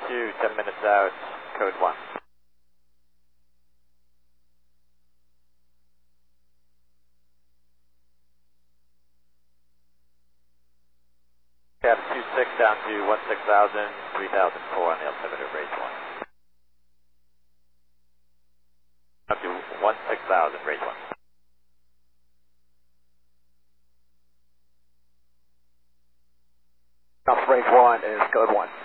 2, 10 minutes out, code 1. Cab 26 down to 16,000, 3004 on the altimeter, range 1. Up to 16,000, range 1. Off range 1 is code 1.